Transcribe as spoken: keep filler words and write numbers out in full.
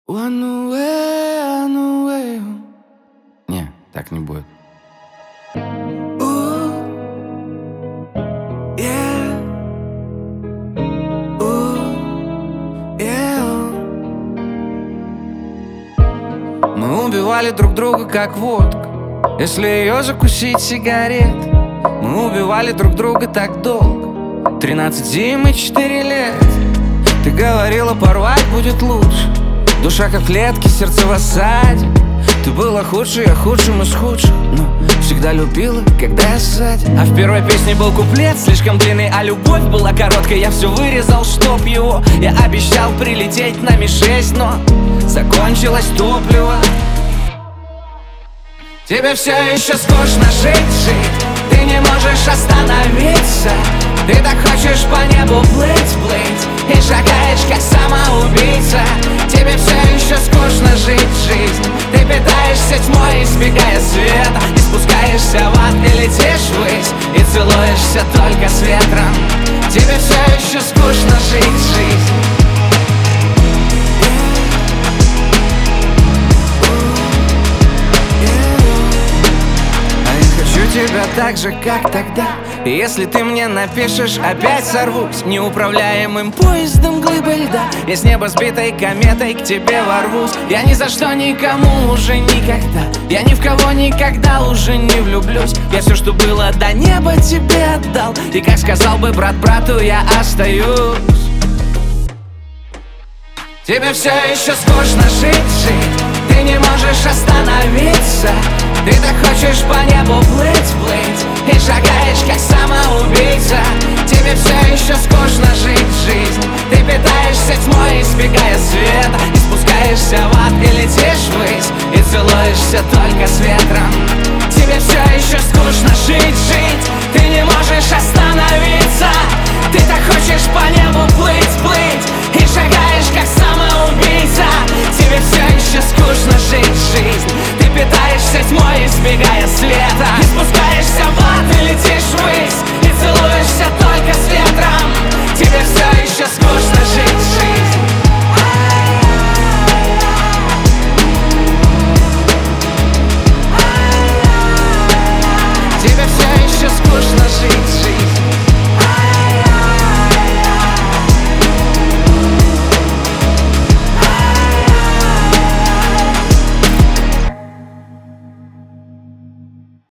One away, one away. Не, так не будет. Ooh, yeah. Ooh, yeah. Мы убивали друг друга как водка, если ее закусить сигарет. Мы убивали друг друга так долго, тринадцать зим и четыре лет. Ты говорила, порвать будет лучше, душа как в клетке, сердце в осаде. Ты была худшей, я худшим из худших, но всегда любила, когда я сзади. А в первой песне был куплет слишком длинный, а любовь была короткой. Я все вырезал, чтоб его. Я обещал прилететь на Ми шесть, но закончилось топливо. Тебе все еще скучно жить, жить. Ты не можешь остановиться. Ты так хочешь по небу плыть, плыть, и шагаешь как самоубийца. Тебе все еще скучно жить жизнь. Ты питаешься тьмой, избегая света, и спускаешься в ад и летишь ввысь, и целуешься только с ветром. Тебе все еще скучно жить жизнь. Тебя так же, как тогда. И если ты мне напишешь, опять сорвусь неуправляемым поездом глыбы льда. Я с неба сбитой кометой к тебе ворвусь. Я ни за что никому уже никогда, я ни в кого никогда уже не влюблюсь. Я все, что было до неба, тебе отдал, и как сказал бы брат брату, я остаюсь. Тебе все еще скучно жить, жить. Ты не можешь остановиться. Ты так хочешь по небу плыть, плыть, и шагаешь как самоубийца. Тебе все еще скучно жить жизнь. Ты питаешься тьмой, избегая света, и спускаешься в ад и летишь ввысь, и целуешься только с ветром. Тебе все еще скучно жить, жить. Ты не можешь остановиться. Ты так хочешь по небу плыть,